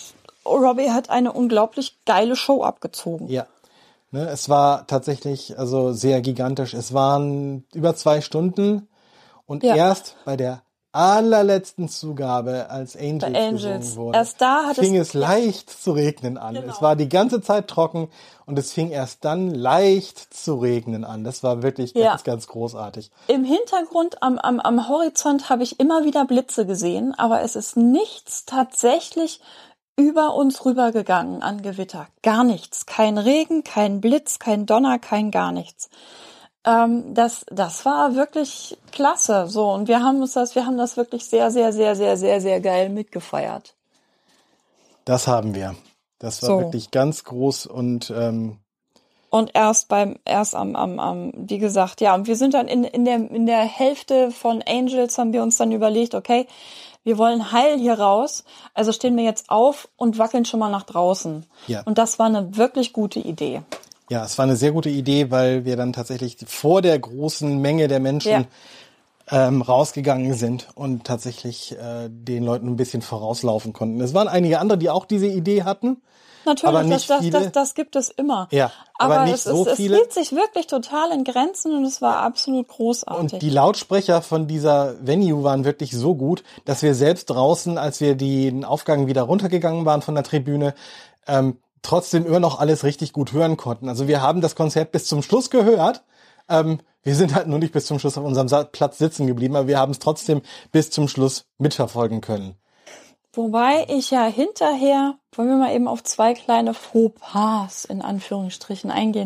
Robbie hat eine unglaublich geile Show abgezogen. Ja. Ne, es war tatsächlich also sehr gigantisch. Es waren über 2 Stunden und erst bei der allerletzten Zugabe, als Angels gesungen wurde, erst da hat fing es leicht zu regnen an. Genau. Es war die ganze Zeit trocken und es fing erst dann leicht zu regnen an. Das war wirklich ganz, ganz großartig. Im Hintergrund am Horizont habe ich immer wieder Blitze gesehen, aber es ist nichts tatsächlich über uns rübergegangen an Gewitter. Gar nichts. Kein Regen, kein Blitz, kein Donner, kein gar nichts. Das war wirklich klasse. So, und wir haben das wirklich sehr, sehr, sehr, sehr, sehr, sehr geil mitgefeiert. Das haben wir. Das war wirklich ganz groß und erst wie gesagt, ja, und wir sind dann in der Hälfte von Angels haben wir uns dann überlegt, okay, wir wollen heil hier raus, also stehen wir jetzt auf und wackeln schon mal nach draußen. Ja. Und das war eine wirklich gute Idee. Ja, es war eine sehr gute Idee, weil wir dann tatsächlich vor der großen Menge der Menschen rausgegangen sind und tatsächlich den Leuten ein bisschen vorauslaufen konnten. Es waren einige andere, die auch diese Idee hatten. Natürlich, aber nicht viele. Das gibt es immer. Ja, aber nicht so viele. Es hielt sich wirklich total in Grenzen und es war absolut großartig. Und die Lautsprecher von dieser Venue waren wirklich so gut, dass wir selbst draußen, als wir den Aufgang wieder runtergegangen waren von der Tribüne, trotzdem immer noch alles richtig gut hören konnten. Also wir haben das Konzert bis zum Schluss gehört. Wir sind halt nur nicht bis zum Schluss auf unserem Platz sitzen geblieben, aber wir haben es trotzdem bis zum Schluss mitverfolgen können. Wobei ich ja hinterher, wollen wir mal eben auf 2 kleine Fauxpas in Anführungsstrichen eingehen.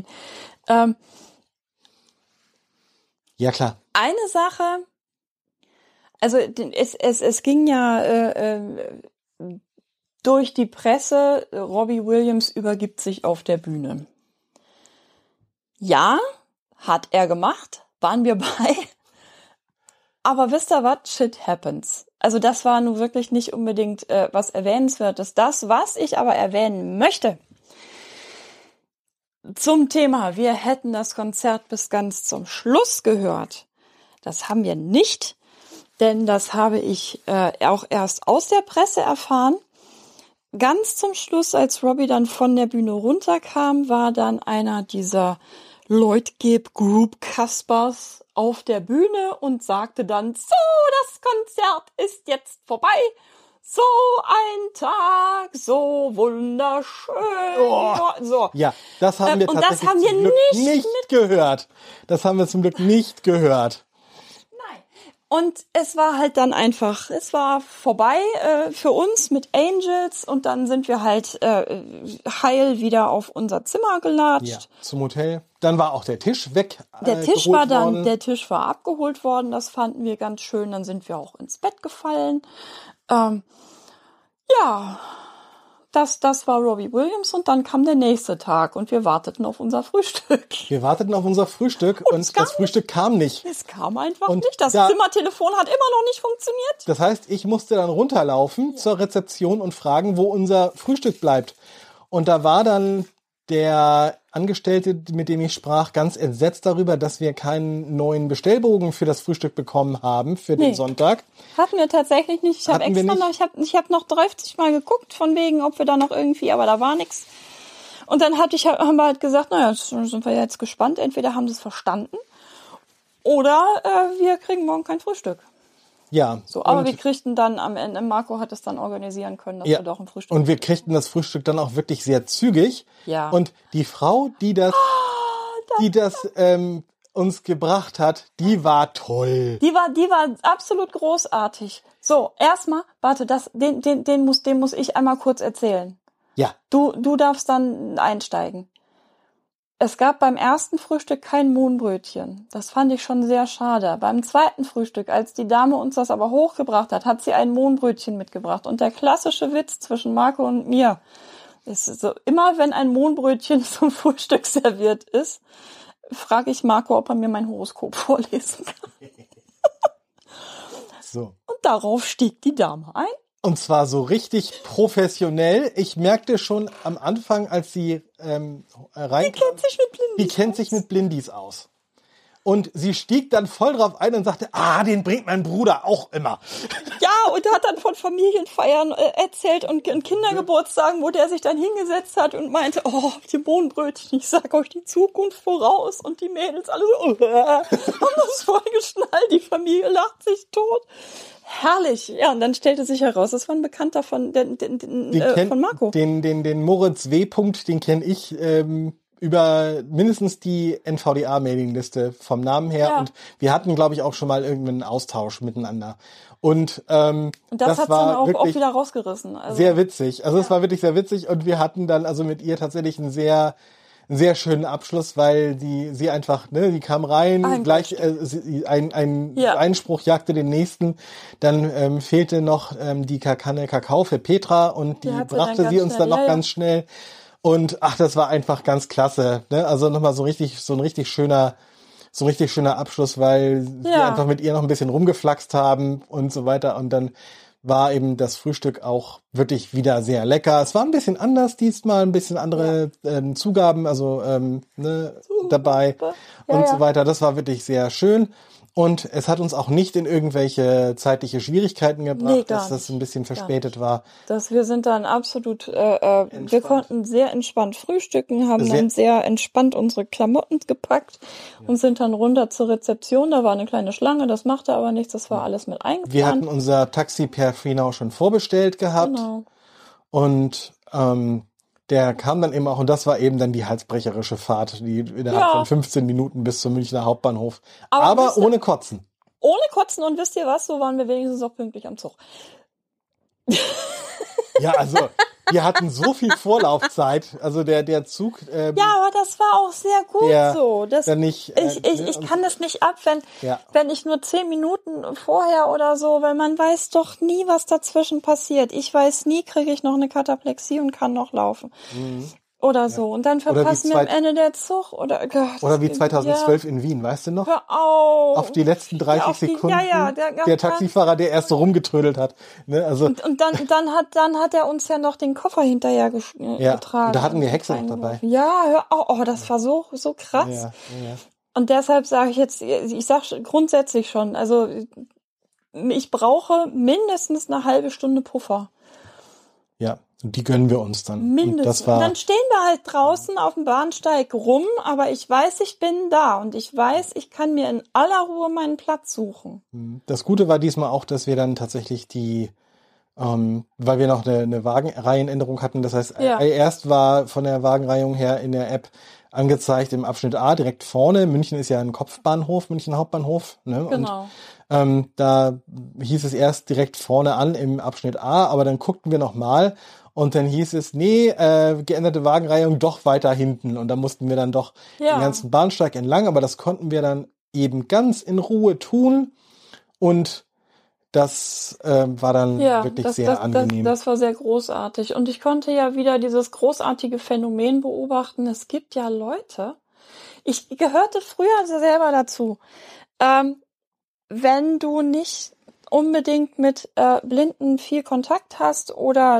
Ja, klar. Eine Sache, also es ging ja durch die Presse, Robbie Williams übergibt sich auf der Bühne. Ja, hat er gemacht, waren wir bei. Aber wisst ihr was? Shit happens. Also das war nun wirklich nicht unbedingt was Erwähnenswertes. Das, was ich aber erwähnen möchte, zum Thema, wir hätten das Konzert bis ganz zum Schluss gehört. Das haben wir nicht, denn das habe ich auch erst aus der Presse erfahren. Ganz zum Schluss, als Robbie dann von der Bühne runterkam, war dann einer dieser Lloyd-Geb Group Kaspers auf der Bühne und sagte dann, so, das Konzert ist jetzt vorbei. So ein Tag, so wunderschön. Oh. So. Ja, das haben wir tatsächlich das haben wir zum Glück nicht gehört. Das haben wir zum Glück nicht gehört. Nein. Und es war halt dann einfach, es war vorbei für uns mit Angels und dann sind wir halt heil wieder auf unser Zimmer gelatscht. Ja, zum Hotel. Dann war auch der Tisch weg. Der Tisch war abgeholt worden, das fanden wir ganz schön. Dann sind wir auch ins Bett gefallen. Ja, das war Robbie Williams und dann kam der nächste Tag und wir warteten auf unser Frühstück. Wir warteten auf unser Frühstück und das Frühstück kam nicht. Es kam einfach nicht. Das Zimmertelefon hat immer noch nicht funktioniert. Das heißt, ich musste dann runterlaufen zur Rezeption und fragen, wo unser Frühstück bleibt. Und da war dann der Angestellte, mit dem ich sprach, ganz entsetzt darüber, dass wir keinen neuen Bestellbogen für das Frühstück bekommen haben für den Sonntag. Hatten wir tatsächlich nicht. Ich habe noch 30 Mal geguckt, von wegen, ob wir da noch irgendwie, aber da war nichts. Und dann haben wir halt gesagt, naja, sind wir jetzt gespannt. Entweder haben sie es verstanden oder wir kriegen morgen kein Frühstück. Ja. So, aber wir kriegten dann am Ende, Marco hat es dann organisieren können, dass wir doch ein Frühstück und wir kriegten das Frühstück dann auch wirklich sehr zügig. Ja. Und die Frau, die das uns gebracht hat, die war toll. Die war absolut großartig. So, erstmal, warte, den muss ich einmal kurz erzählen. Ja. Du darfst dann einsteigen. Es gab beim ersten Frühstück kein Mohnbrötchen. Das fand ich schon sehr schade. Beim zweiten Frühstück, als die Dame uns das aber hochgebracht hat, hat sie ein Mohnbrötchen mitgebracht. Und der klassische Witz zwischen Marco und mir ist so, immer wenn ein Mohnbrötchen zum Frühstück serviert ist, frage ich Marco, ob er mir mein Horoskop vorlesen kann. So. Und darauf stieg die Dame ein. Und zwar so richtig professionell. Ich merkte schon am Anfang, als sie reinkam, die kennt sich mit Blindis aus. Und sie stieg dann voll drauf ein und sagte, den bringt mein Bruder auch immer. Ja, und hat dann von Familienfeiern erzählt und Kindergeburtstagen, wo der sich dann hingesetzt hat und meinte, die Bohnenbrötchen, ich sag euch die Zukunft voraus. Und die Mädels alle so, haben das voll geschnallt, die Familie lacht sich tot. Herrlich. Ja, und dann stellte sich heraus, das war ein Bekannter von Marco. Den Moritz W. Den kenne ich über mindestens die NVDA-Mailingliste vom Namen her. Ja. Und wir hatten, glaube ich, auch schon mal irgendeinen Austausch miteinander. Und das hat dann auch wieder rausgerissen. Also, sehr witzig. Also es war wirklich sehr witzig. Und wir hatten dann also mit ihr tatsächlich einen sehr schönen Abschluss, weil sie einfach, die kam rein, gleich ein Einspruch jagte den nächsten, dann fehlte noch die Kanne Kakao für Petra und die brachte sie uns dann noch ganz schnell und das war einfach ganz klasse, ne? Also nochmal so ein richtig schöner Abschluss, weil wir einfach mit ihr noch ein bisschen rumgeflaxt haben und so weiter und dann war eben das Frühstück auch wirklich wieder sehr lecker. Es war ein bisschen anders diesmal, ein bisschen andere Zugaben, also dabei und so weiter. Das war wirklich sehr schön. Und es hat uns auch nicht in irgendwelche zeitliche Schwierigkeiten gebracht, dass das ein bisschen verspätet war. Wir sind dann absolut, wir konnten sehr entspannt frühstücken, haben dann sehr entspannt unsere Klamotten gepackt und sind dann runter zur Rezeption. Da war eine kleine Schlange, das machte aber nichts, das war alles mit eingeplant. Wir hatten unser Taxi per Freenow schon vorbestellt gehabt. Genau. Und der kam dann eben auch, und das war eben dann die halsbrecherische Fahrt, die innerhalb von 15 Minuten bis zum Münchner Hauptbahnhof. Aber ohne Kotzen. Ohne Kotzen, und wisst ihr was, so waren wir wenigstens auch pünktlich am Zug. Ja, also wir hatten so viel Vorlaufzeit, also der Zug. Ja, aber das war auch sehr gut so. Ich kann das nicht ab, wenn ich nur 10 Minuten vorher oder so, weil man weiß doch nie, was dazwischen passiert. Ich weiß nie, kriege ich noch eine Kataplexie und kann noch laufen. Mhm. Oder so. Und dann verpassen wir am Ende der Zug. Oder wie 2012 in Wien, weißt du noch? Hör auf! Auf die letzten 30 Sekunden. Der Taxifahrer, der erst so rumgetrödelt hat. Ne? Also und dann hat er uns ja noch den Koffer hinterher getragen. Und da hatten wir Hexe noch dabei. Ja, hör auf. Das war so krass. Ja. Und deshalb sage ich jetzt, ich sage grundsätzlich schon, also ich brauche mindestens eine halbe Stunde Puffer. Ja. Und die gönnen wir uns dann. Mindestens. Und dann stehen wir halt draußen auf dem Bahnsteig rum, aber ich weiß, ich bin da und ich weiß, ich kann mir in aller Ruhe meinen Platz suchen. Das Gute war diesmal auch, dass wir dann tatsächlich weil wir noch eine Wagenreihenänderung hatten, das heißt, erst war von der Wagenreihung her in der App angezeigt im Abschnitt A direkt vorne. München ist ja ein Kopfbahnhof, München Hauptbahnhof. Ne? Genau. Und da hieß es erst direkt vorne an im Abschnitt A, aber dann guckten wir nochmal und dann hieß es, geänderte Wagenreihung doch weiter hinten. Und da mussten wir dann doch den ganzen Bahnsteig entlang, aber das konnten wir dann eben ganz in Ruhe tun und das war dann wirklich sehr angenehm. Das war sehr großartig. Und ich konnte ja wieder dieses großartige Phänomen beobachten. Es gibt ja Leute, ich gehörte früher selber dazu, wenn du nicht unbedingt mit Blinden viel Kontakt hast oder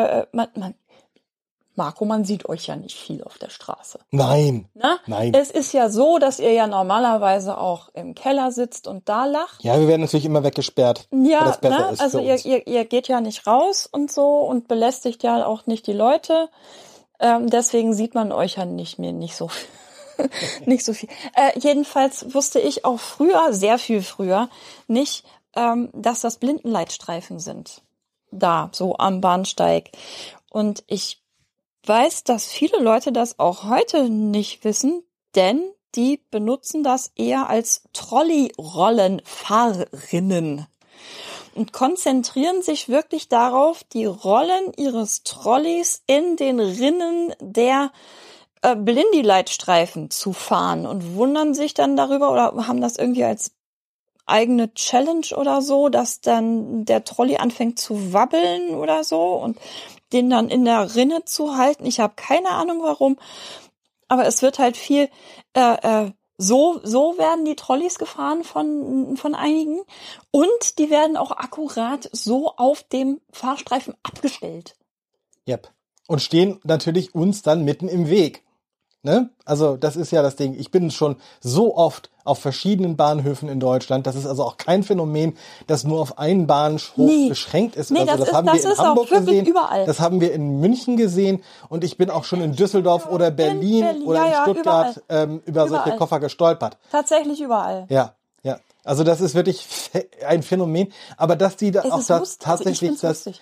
Marco, man sieht euch ja nicht viel auf der Straße. Nein. Na? Nein. Es ist ja so, dass ihr ja normalerweise auch im Keller sitzt und da lacht. Ja, wir werden natürlich immer weggesperrt. Ja, ne? Also ihr geht ja nicht raus und so und belästigt ja auch nicht die Leute. Deswegen sieht man euch ja nicht so viel. Nicht so viel. Jedenfalls wusste ich auch früher, sehr viel früher, nicht, dass das Blindenleitstreifen sind. Da, so am Bahnsteig. Und ich weiß, dass viele Leute das auch heute nicht wissen, denn die benutzen das eher als Trolley-Rollenfahrerinnen und konzentrieren sich wirklich darauf, die Rollen ihres Trolleys in den Rinnen der Blindy-Leitstreifen zu fahren und wundern sich dann darüber oder haben das irgendwie als eigene Challenge oder so, dass dann der Trolley anfängt zu wabbeln oder so und den dann in der Rinne zu halten. Ich habe keine Ahnung warum, aber es wird halt viel so werden die Trolleys gefahren von einigen und die werden auch akkurat so auf dem Fahrstreifen abgestellt. Yep. Und stehen natürlich uns dann mitten im Weg. Ne? Also das ist ja das Ding. Ich bin schon so oft auf verschiedenen Bahnhöfen in Deutschland. Das ist also auch kein Phänomen, das nur auf einen Bahnhof beschränkt ist. Nee, oder so. das haben wir in ist Hamburg auch wirklich gesehen. überall. Das haben wir in München gesehen. Und ich bin auch schon in Düsseldorf oder Berlin oder in Stuttgart über solche Koffer gestolpert. Tatsächlich überall. Ja. Also das ist wirklich ein Phänomen. Aber dass die da auch das tatsächlich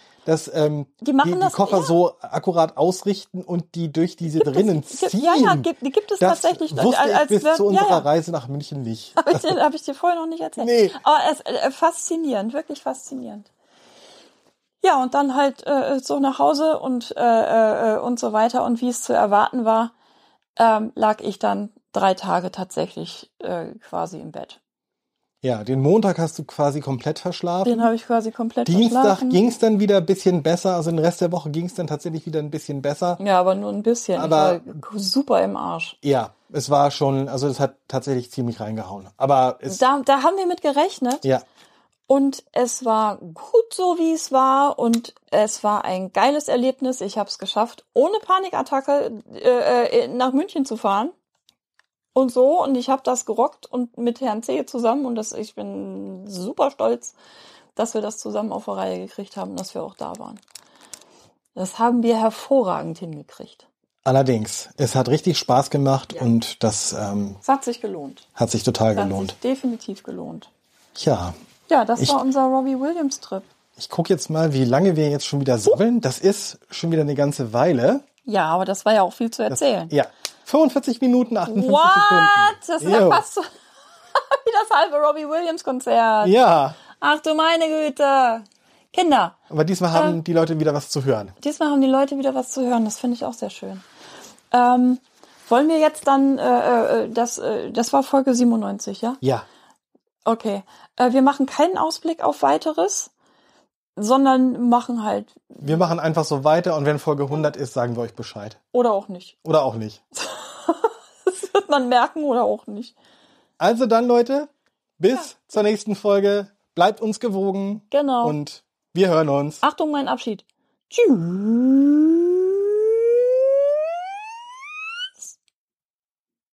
die Koffer so akkurat ausrichten und die durch diese drinnen ziehen. Die gibt es tatsächlich. Das wusste ich bis zu unserer Reise nach München nicht. Hab ich dir vorher noch nicht erzählt. Nee. Aber es faszinierend, wirklich faszinierend. Ja, und dann halt so nach Hause und so weiter. Und wie es zu erwarten war, lag ich dann 3 Tage tatsächlich quasi im Bett. Ja, den Montag hast du quasi komplett verschlafen. Den habe ich quasi komplett verschlafen. Dienstag ging es dann wieder ein bisschen besser. Also den Rest der Woche ging es dann tatsächlich wieder ein bisschen besser. Ja, aber nur ein bisschen. Aber ich war super im Arsch. Ja, es war schon, also es hat tatsächlich ziemlich reingehauen. Aber da haben wir mit gerechnet. Ja. Und es war gut so, wie es war. Und es war ein geiles Erlebnis. Ich habe es geschafft, ohne Panikattacke nach München zu fahren. Und so, und ich habe das gerockt und mit Herrn C. zusammen und ich bin super stolz, dass wir das zusammen auf die Reihe gekriegt haben, dass wir auch da waren. Das haben wir hervorragend hingekriegt. Allerdings, es hat richtig Spaß gemacht und das es hat sich gelohnt. Hat sich total gelohnt. Hat sich definitiv gelohnt. Ja. Ja, das war unser Robbie Williams Trip. Ich gucke jetzt mal, wie lange wir jetzt schon wieder sammeln. Das ist schon wieder eine ganze Weile. Ja, aber das war ja auch viel zu erzählen. 45 Minuten, 58 Sekunden. Das ist ja fast so wie das halbe Robbie Williams Konzert. Ja. Ach du meine Güte. Kinder. Aber diesmal haben die Leute wieder was zu hören. Diesmal haben die Leute wieder was zu hören. Das finde ich auch sehr schön. Wollen wir jetzt dann, das war Folge 97, ja? Ja. Okay. Wir machen keinen Ausblick auf weiteres, sondern machen halt... Wir machen einfach so weiter und wenn Folge 100 ist, sagen wir euch Bescheid. Oder auch nicht. Oder auch nicht. Das wird man merken oder auch nicht. Also dann, Leute, bis zur nächsten Folge. Bleibt uns gewogen. Genau. Und wir hören uns. Achtung, mein Abschied. Tschüss.